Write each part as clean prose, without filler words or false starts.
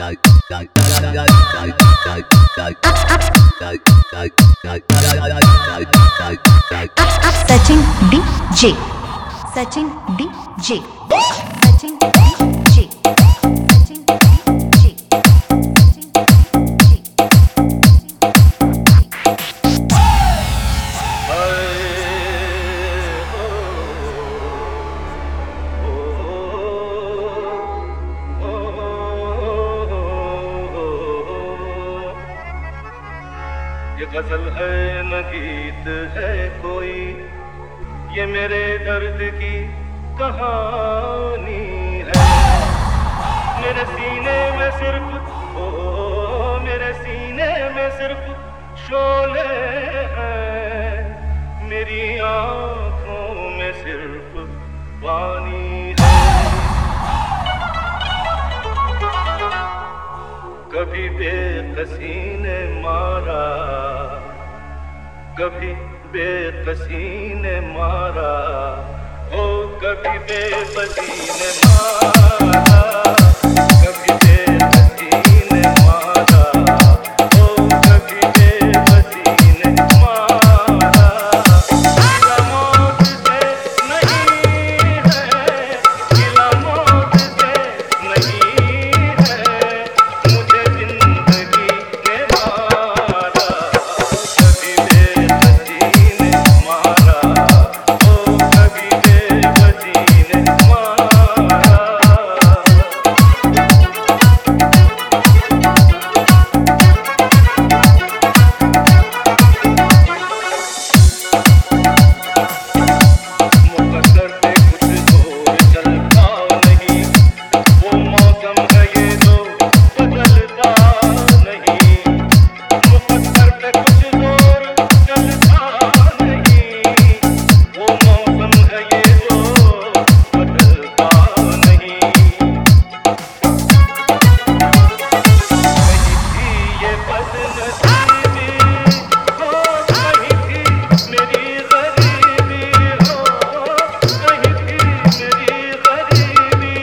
Sachin DJ, Sachin DJ, Sachin DJ, Sachin DJ, ये गजल है न गीत है कोई, ये मेरे दर्द की कहानी है। मेरे सीने में सिर्फ मेरे सीने में सिर्फ शोले हैं, मेरी आंखों में सिर्फ पानी है। कभी बेकसी ने मारा, कभी बेकसी ने मारा, ओ कभी बेबसी ने मारा, कभी बेबसी ने मारा, ओ कभी बेबसी ने मारा। गिला मौत से नहीं है, गिला मौत से नहीं है, मुझे जिंदगी ने मारा। कभी बेबसी ने मारा, ओ कभी बेबसी ने मारा। मुकद्दर पे कुछ जोर चलता नहीं, वो मौसम है ये जो बदलता नहीं। मुकद्दर पे कुछ जोर चलता नहीं, वो मौसम है ये जो बदलता नहीं। कहीं थी ये बदनसीबी हो, कहीं थी मेरी गरीबी हो, कहीं थी मेरी गरीबी।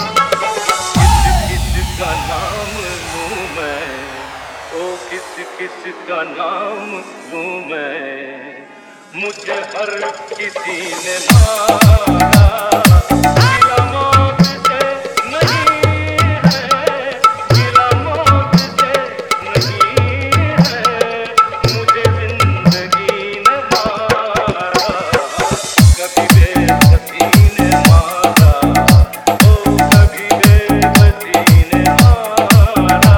किस किस का नाम लूं मैं, ओ किस किस का नाम लूं मैं, मुझे हर किसी ने मारा। गिला मौत से नहीं है, गिला मौत से नहीं है, मुझे जिंदगी ने मारा। कभी बेबसी ने मारा, ओ कभी बेबसी ने मारा।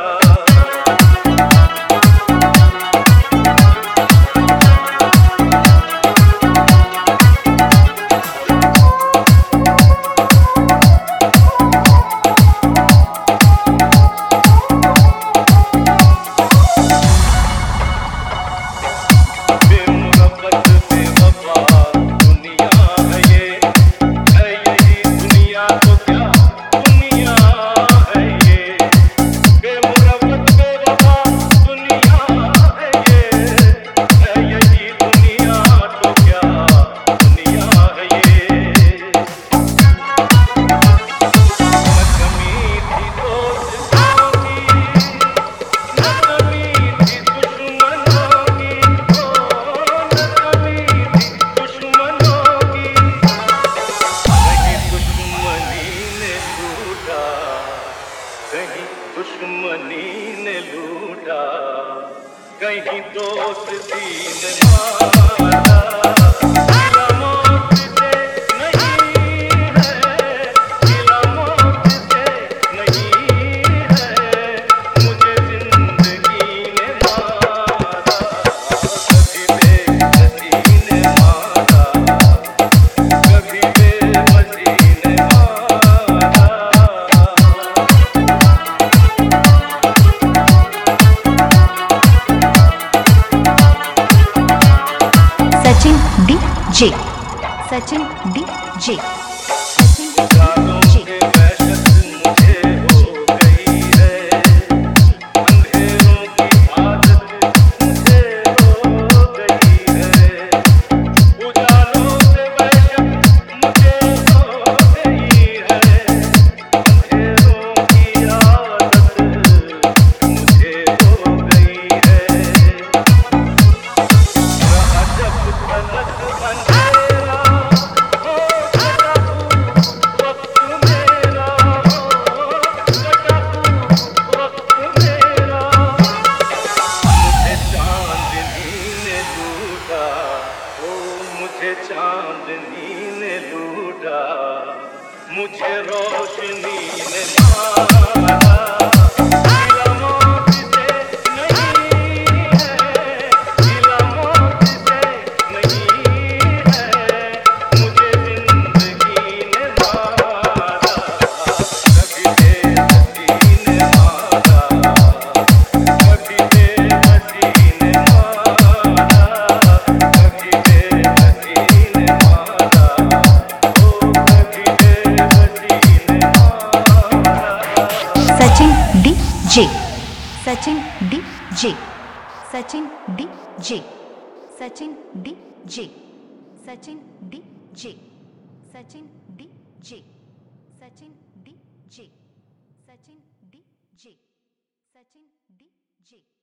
बेमुरब्बत बेवफा दुनिया है ये, है यही दुनिया तो क्या दुनिया है ये। बेमुरब्बत बेवफा दुनिया है ये, है यही दुनिया तो क्या दुनिया है ये। न कमी थी दोस्तों की, न कमी थी दुश्मनों की, ओ न कमी थी दुश्मनों की। कहीं दुश्मनी ने लूटा, कहीं दुश्मनी ने लूटा, कहीं दोस्ती ने मारा। गिला मौत से नहीं है, गिला मौत से नहीं है, मुझे जिंदगी ने मारा। कभी बेबसी ने मारा, कभी बेबसी ने मारा। सचिन डी रोशनी ने मारा, गिला मौत से नहीं है, गिला मौत से नहीं है, मुझे जिंदगी ने मारा, कभी बेबसी ने मारा, कभी बेबसी ने मारा, कभी बेबसी ने मारा, ओ कभी बेबसी ने मारा। Sachin D J, Sachin D J, Sachin D J, Sachin D J, Sachin D J, Sachin D J, Sachin D J, Sachin D J, Sachin D जे।